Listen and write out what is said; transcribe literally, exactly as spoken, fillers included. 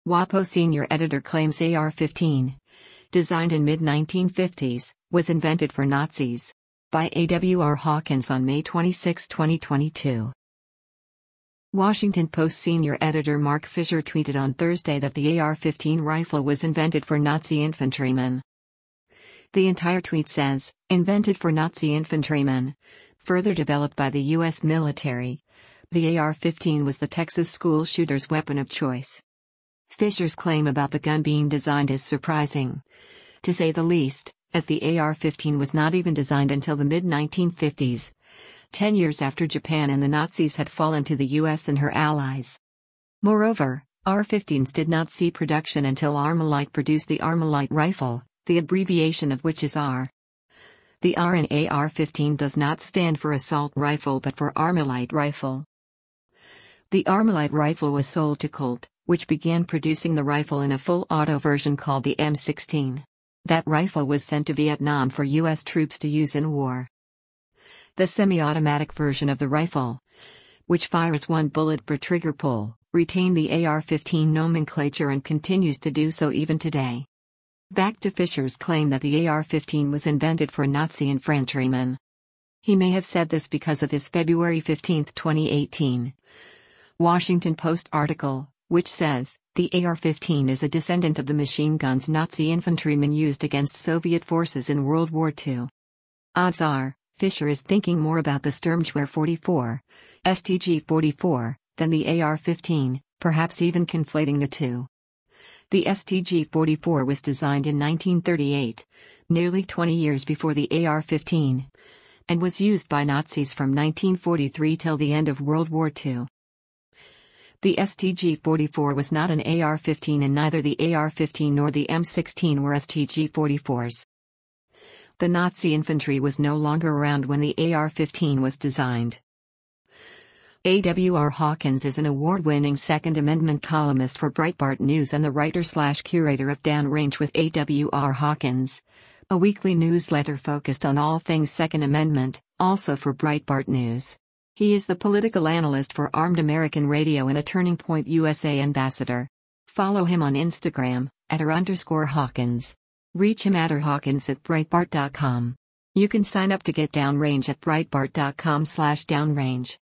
WAPO senior editor claims A R fifteen, designed in mid nineteen fifties, was invented for Nazis. By A W R Hawkins on May twenty-sixth, twenty twenty-two. Washington Post senior editor Mark Fisher tweeted on Thursday that the A R fifteen rifle was invented for Nazi infantrymen. The entire tweet says, "Invented for Nazi infantrymen. Further developed by the U S military." The A R fifteen was the Texas school shooter's weapon of choice. Fisher's claim about the gun being designed is surprising, to say the least, as the A R fifteen was not even designed until the mid nineteen fifties, ten years after Japan and the Nazis had fallen to the U S and her allies. Moreover, A R fifteens did not see production until Armalite produced the Armalite rifle, the abbreviation of which is R. The R in A R fifteen does not stand for assault rifle but for Armalite rifle. The Armalite rifle was sold to Colt, which began producing the rifle in a full-auto version called the M sixteen. That rifle was sent to Vietnam for U S troops to use in war. The semi-automatic version of the rifle, which fires one bullet per trigger pull, retained the A R fifteen nomenclature and continues to do so even today. Back to Fisher's claim that the A R fifteen was invented for Nazi infantrymen. He may have said this because of his February fifteenth, twenty eighteen, Washington Post article, which says, the A R fifteen is a descendant of the machine guns Nazi infantrymen used against Soviet forces in World War Two. Odds are, Fisher is thinking more about the Sturmgewehr forty-four, S T G forty-four, than the A R fifteen, perhaps even conflating the two. The S T G forty-four was designed in nineteen thirty-eight, nearly twenty years before the A R fifteen, and was used by Nazis from nineteen forty-three till the end of World War Two. The S T G forty-four was not an A R fifteen, and neither the A R fifteen nor the M sixteen were S T G forty-fours. The Nazi infantry was no longer around when the A R fifteen was designed. A W R Hawkins is an award-winning Second Amendment columnist for Breitbart News and the writer-slash-curator of Downrange with A W R Hawkins, a weekly newsletter focused on all things Second Amendment, also for Breitbart News. He is the political analyst for Armed American Radio and a Turning Point U S A ambassador. Follow him on Instagram, at r underscore Hawkins. Reach him at rhawkins at breitbart dot com. You can sign up to get Downrange at breitbart dot com slash downrange.